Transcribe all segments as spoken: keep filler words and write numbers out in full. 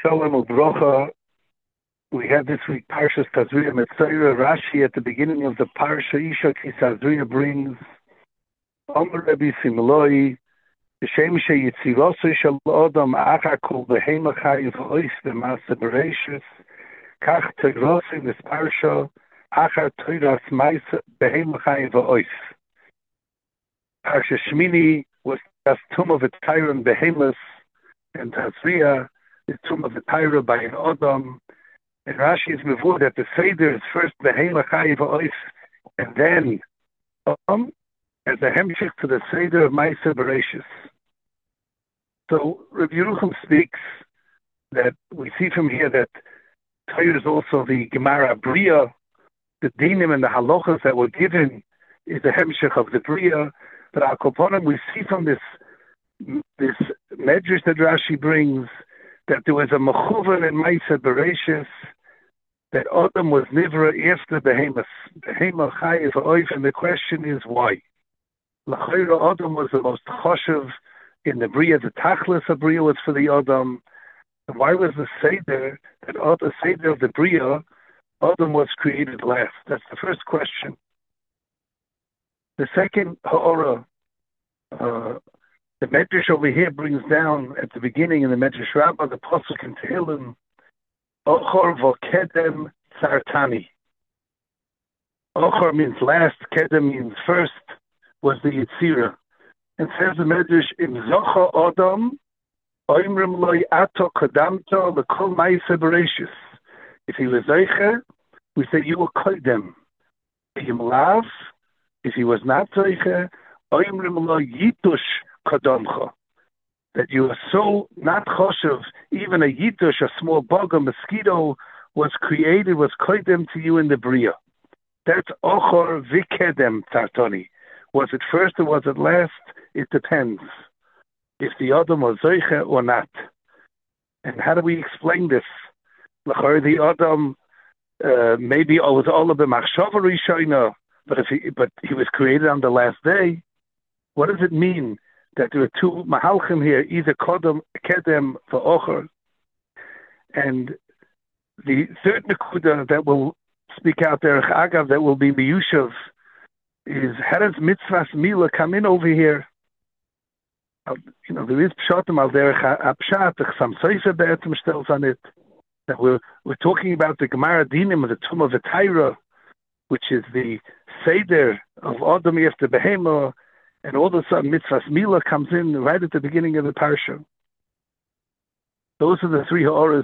Shalom Ubrocha. We had this week Parshas Tazria Metzora. Rashi at the beginning of the Parsha Isha Ki Tazria brings Omer Rebbe Simloi B'Shem Sheyitzirosei Shel Adam Achar Kol Behema Chayiv Ois B'Maaseh Bereishis Kach Tegrosei This Parsha Achar Toiras Maaseh Behema Chayiv Ois. Parsha Shmini was das Tum of a Tyron Behemoth, and Tazria the Tum of the Tyra by an Adam. And Rashi is mevur that the Seder is first Behema Chayiv Ois, and then um, as a hemshich to the Seder of Maaseh Bereishis. So Rabbi Yerucham speaks that we see from here that Torah is also the Gemara Bria, the dinim and the halachas that were given is the hemshich of the Bria. But our Koponim, we see from this this medrash that Rashi brings that there was a mechuvan in Maaseh Bereishis, that Adam was nivra after Behemoth, Behema Chayiv Ois, and the question is why? L'chayra Adam was the most choshev in the Bria, the tachlis of Bria was for the Adam. And why was the Seder, that the Seder of the Bria, Adam was created last? That's the first question. The second ha'ora, uh, the Medrash over here brings down at the beginning in the Medrash Rabbah, the Pasuk in Tehillim, Ochor v'kedem tzartani. Ochor means last, kedem means first, was the Yitzira. And says the Medrash, Im zocha Adam, oimrim loy ato kodamto l'kol Maaseh Bereishis. If he was zeiche, we say you were kodem. Im lav, if he was not zeiche, oimrim loy yitush kodamcha. That you are so not choshev, even a yitush, a small bug, a mosquito, was created, was kodem to you in the Bria. That's ochor v'kedem tartoni. Was it first or was it last? It depends. If the Adam was zeiche or not. And how do we explain this? L'chor the Adam uh, maybe was all of the machshava rishayna, but if he but he was created on the last day. What does it mean that there are two mahalchim here, either kodem kedem for ochor? And the third nekuda that will speak out there, agav, that will be miyushav, is how does mitzvahs mila come in over here? You know, there is pshatim al derech ha'pshat, some seifer be'etzim stelz on it, that we're, we're talking about the Gemara Dinim of the Tum of the Tyra, which is the Seder of Adam after Behema, and all of a sudden mitzvahs mila comes in right at the beginning of the parsha. Those are the three ha'oras.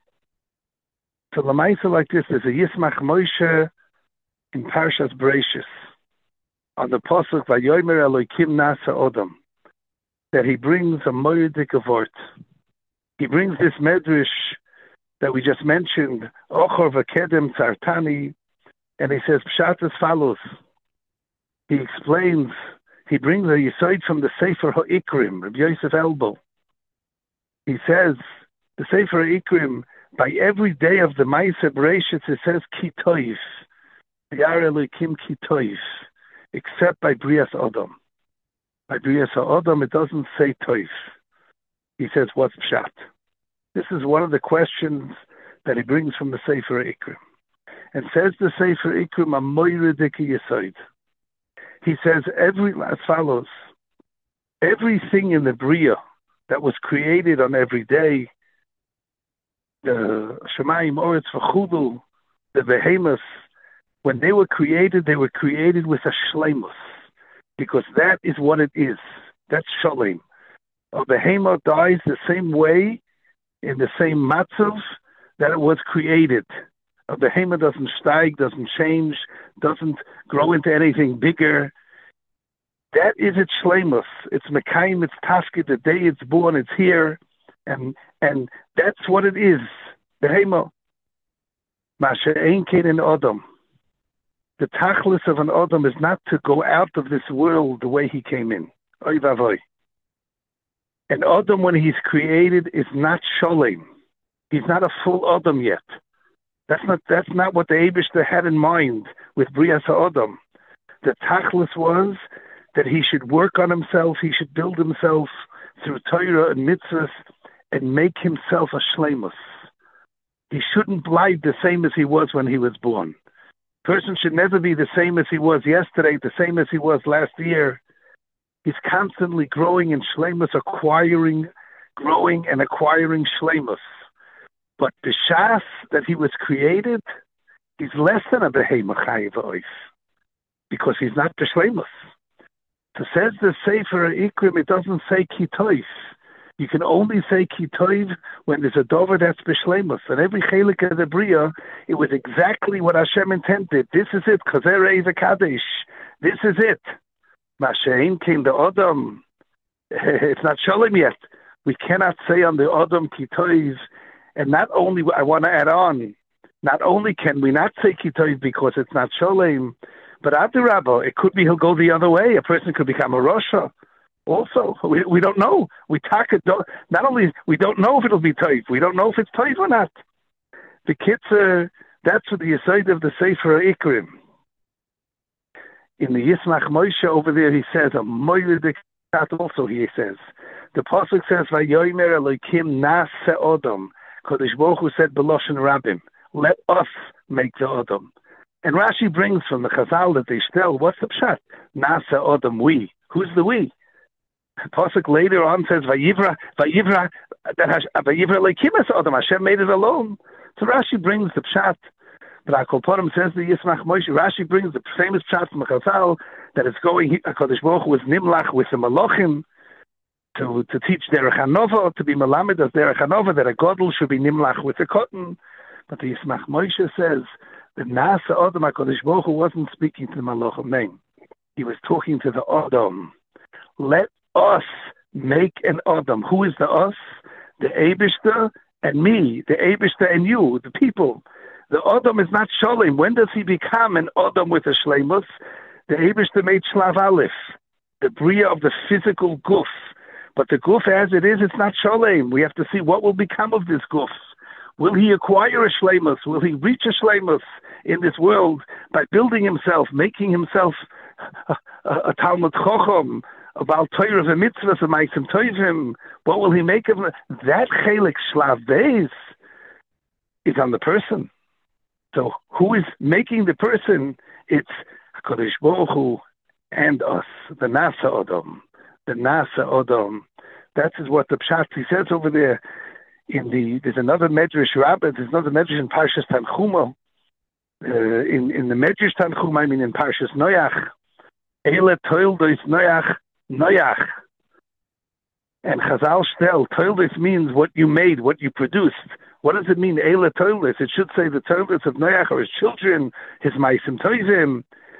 So Lamaisa like this, there's a Yismach Moshe in Parshas Bereishis, on the Pasuk Vayomer Elokim Nasa Adam, that he brings a moedik avort. He brings this medrash that we just mentioned, Ochor v'kedem tzartani, and he says pshat as follows. He explains, he brings a yisoid from the Sefer HaIkrim, Rabbi Yosef Elbo. He says, the Sefer HaIkrim, by every day of the Maaseh Bereishis, it says ki toif, Yar Elokim ki toif, except by Brias Adam. By Brias Adam, it doesn't say toif. He says, what's pshat? This is one of the questions that he brings from the Sefer Ikrim. And says the Sefer Ikrim, a moiridik yisoid. He says, every, as follows, everything in the Bria that was created on every day, the Shemayim, Oretz, V'chudu, the Behemoths, when they were created, they were created with a shleimus, because that is what it is. That's shalem. A behemoth dies the same way, in the same matzav that it was created. A behemoth doesn't steig, doesn't change, doesn't grow into anything bigger. That is its shleimus. It's mekayim, it's tafkid, the day it's born, it's here, and and that's what it is. Behemoth. Masha ein kein in Adam. The tachlis of an Adam is not to go out of this world the way he came in. Oy vavoy. An Adam, when he's created, is not sholem. He's not a full Adam yet. That's not that's not what the Eibishter had in mind with Brias HaAdam. The tachlis was that he should work on himself, he should build himself through Torah and mitzvahs, and make himself a shleimus. he shouldn't blight the same as he was when he was born. Person should never be the same as he was yesterday, the same as he was last year. He's constantly growing in shleimus, acquiring, growing and acquiring shleimus. But the shas that he was created, he's less than a behemoth chayiv oif, because he's not the shleimus. So says the Sefer Ikrim, it doesn't say kitoif. You can only say kitoiv when there's a dover that's b'shleimus. And every chelik of the bria, it was exactly what Hashem intended. This is it. Chazer Eiv Kadesh. This is it. Mashein came the Adam. It's not shalom yet. We cannot say on the Adam kitoiv. And not only, I want to add on, not only can we not say kitoiv because it's not shalom, but Adirabba, it could be he'll go the other way. A person could become a Rasha. Also, we we don't know. We talk it. Not only we don't know if it'll be toiv, we don't know if it's toiv or not. The kids, uh, that's what the aside of the Sefer Ikrim. In the Yismach Moshe over there, he says a moiridik. Also, he says the pasuk says Vayomer Elokim Nas Adam. Kodesh Baruch Hu said Beloshen Rabbim, let us make the Adam. And Rashi brings from the Chazal that they still, what's the pshat? Nas Adam, we. Who's the we? Pasuk later on says Vayivra, Vayivra, that Vayivra Leikimas Adam. Hashem made it alone. So Rashi brings the pshat. But Akol Porim says the Yismach Moshe. Rashi brings the famous pshat from Chazal that it's going. Hakadosh Baruch Hu was nimlach with the Malachim to to teach Derech Hanova, to be Melamed as Derech Hanova, that a Godel should be nimlach with the cotton. But the Yismach Moshe says that Nasa Adam Hakadosh Baruch Hu wasn't speaking to the Malachim name. He was talking to the Adam. Let us make an Adam. Who is the us? The Eibishter and me, the Eibishter and you, the people. The Adam is not Sholem. When does he become an Adam with a Shleimus? The Eibishter made Shlav Aleph, the Bria of the physical Guf. But the Guf as it is, it's not Sholem. We have to see what will become of this Guf. Will he acquire a Shleimus? Will he reach a Shleimus in this world by building himself, making himself a, a, a Talmud Chochem, about Torah and mitzvahs and ma'asim tovim? What will he make of it? That chelik shlav beis is on the person. So who is making the person? It's HaKadosh Baruch Hu and us, the Nasa Adam, the Nasa Adam. That is what the Pshat, he says over there. In the there's another Medrash Rabbah, there's another Medrash in Parshas Tanchuma. Uh, in in the Medrash Tanchuma, I mean in Parshas Noach, Eile Toildos Noach. Noach. And Chazal Shtel, Toildos means what you made, what you produced. What does it mean, Eile Toildos? It should say the Toildos of Noach are his children, his Ma'asim Tovim.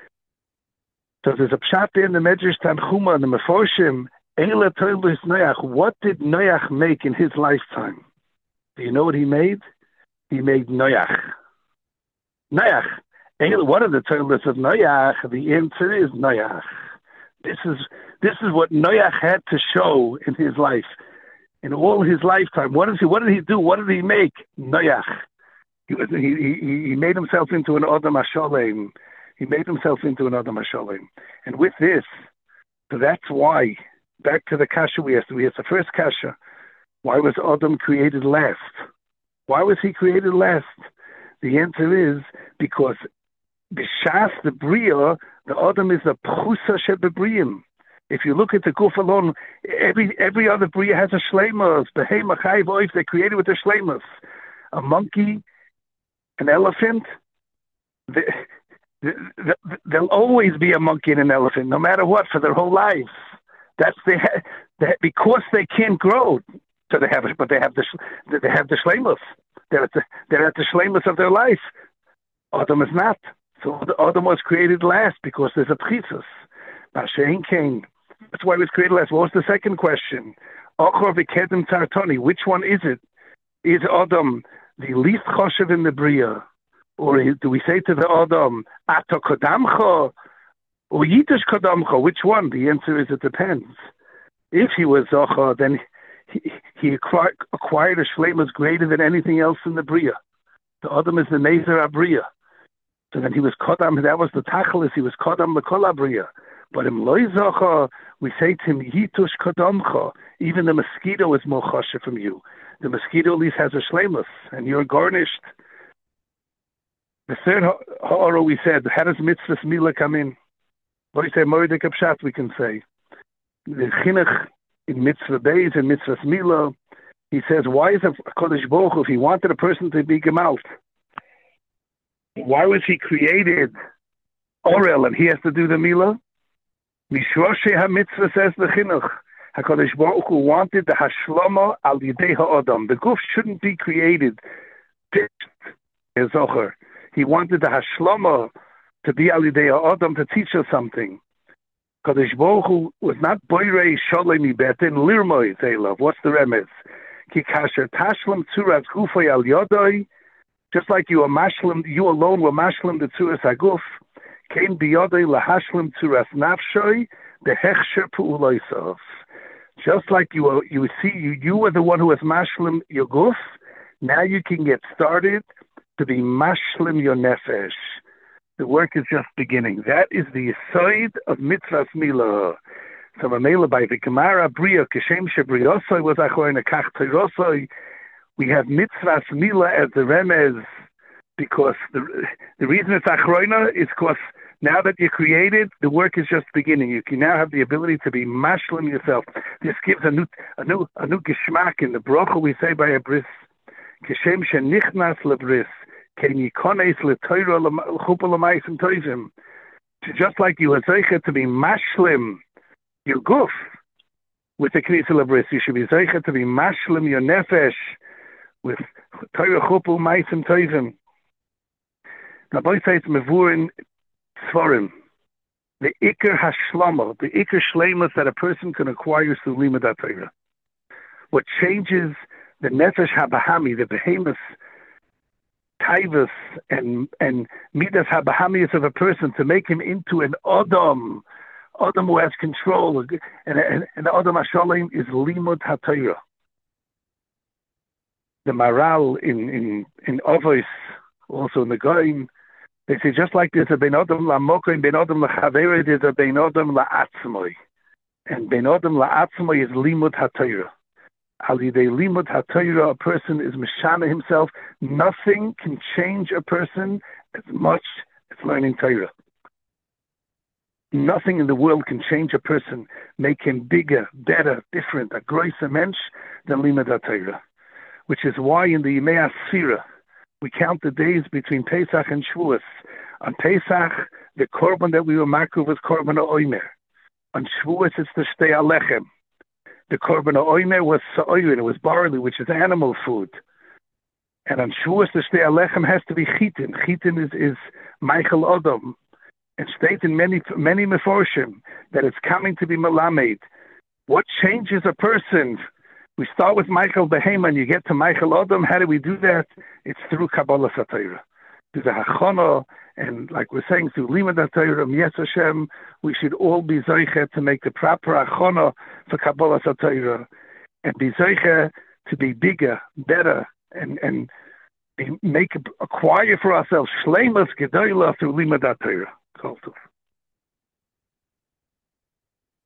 So there's a pshat there in the Medrash Tanchuma and the Meforshim, Eile Toildos Noach. What did Noach make in his lifetime? Do you know what he made? He made Noach. Noach. What are the Toildos of Noach? The answer is Noach. This is this is what Noach had to show in his life, in all his lifetime. What is he? What did he do? What did he make? Noach. He was he he, he made himself into an Adam HaSholem. He made himself into an Adam HaSholem. And with this, so that's why. Back to the kasha we asked. We asked the first kasha. Why was Adam created last? Why was he created last? The answer is because B'shas the Bria, the Adam is a Pchusa Shebebriim. If you look at the Guf alone, every every other Bria has a Shleimus. Behema Chayiv Oif, they're created with a Shleimus. A monkey, an elephant, they, they, they, there'll always be a monkey and an elephant, no matter what, for their whole lives. That's they, they because they can't grow. So they have, but they have the they have the Shleimus. They're at the they're at the Shleimus of their life. Adam is not. So the Adam was created last because there's a Pchisus. Mashein came. That's why it was created last. What was the second question? Ochor v'kedem tartoni. Which one is it? Is Adam the least choshev in the Bria? Or do we say to the Adam, Ato kodamcho? Or Yitish kodamcho? Which one? The answer is it depends. If he was Ochor, then he, he acquired, acquired a shleimus greater than anything else in the Bria. The Adam is the Nezer Abria. So then he was Kodam, that was the Tachlis, he was Kodam the Kolabriya. But in Loizacha, We say to him, Yitush Kodomcha, even the mosquito is more chasher from you. The mosquito at least has a shlemus, and you're garnished. The third ha'ara we said, how does mitzvahs mila come in? What do you say, Moedik Pshat, we can say. The chinuch in mitzvah beis and mitzvahs mila, he says, why is a Kodesh Baruch Hu, if he wanted a person to be gemalt, why was he created Orel and he has to do the mila? Mishroshei ha-mitzvah, says the chinuch. HaKadosh Baruch Hu wanted the hashlama al yidei ha'adam. The guf shouldn't be created zocher. He wanted the hashlama to be al yidei ha'adam, to teach us something. Kadosh Baruch Hu was not boirei shalom ibetin lirmoi zeilav. What's the remez? Ki kasher tashlam tzuras gufay al yodoi. Just like you are mashlim, you alone were mashlim the tzuras haguf. Came biyodoi lahashlim tzuras nafshoi the hechsher pu'uloisav. Just like you were, you see, you, you were the one who was mashlim your guf. Now you can get started to be mashlim your nefesh. The work is just beginning. That is the side of mitzvahs milah. So Mamela by the Gemara Bria Keshem Shebriosoi was Achoin Akach Teirosoi. We have mitzvahs milah as the remez because the the reason it's Achroina is because now that you're created, the work is just beginning. You can now have the ability to be mashlim yourself. This gives a new a new a new geschmack in the bracha we say by a bris. Keshem Shenichnas lebris. Just like you are zeicha to be mashlim your guf with the knis lebris, you should be zeicha to be mashlim your nefesh with Torah chupul ma'asim tovim. Now, both sides mevurin tzvarim. The ikar hashlama, the ikar shleimus that a person can acquire through limud Torah. What changes the nefesh habahami, the behemoth taivus and and midas habahamius of a person to make him into an adam, adam who has control, and and, and the adam hashalim is limud haTorah. The Maral in in in Avos, also in the Goyim, they say just like there's a ben adam la'mokoim, ben adam la'chavera, there's a ben adam la'atzmoi, and ben adam la'atzmoi is limud haTorah. Al yidei limud haTorah, a person is mishana himself. Nothing can change a person as much as learning Torah. Nothing in the world can change a person, make him bigger, better, different, a grosser mensch than limud haTorah. Which is why in the Yemei Asfira, we count the days between Pesach and Shavuos. On Pesach, the korban that we were makruv was korban ha'omer. On Shavuos, it's the shtei alechem. The korban ha'omer was sa'oyer, it was barley, which is animal food. And on Shavuos, the shtei alechem has to be chitin. Chitin is, is Michael Odom. And states in many many meforshim that it's coming to be melamed. What changes a person? We start with Michael Behema and you get to Michael Odom. How do we do that? It's through Kabbalah Satayra. Through the Hachana, and like we're saying, through Limud HaTorah, Yes Hashem, we should all be Zoiche to make the proper Hachana for Kabbalah Satayra, and be Zoiche to be bigger, better, and, and be, make acquire for ourselves Shleimus Gedoyla through Limud HaTorah.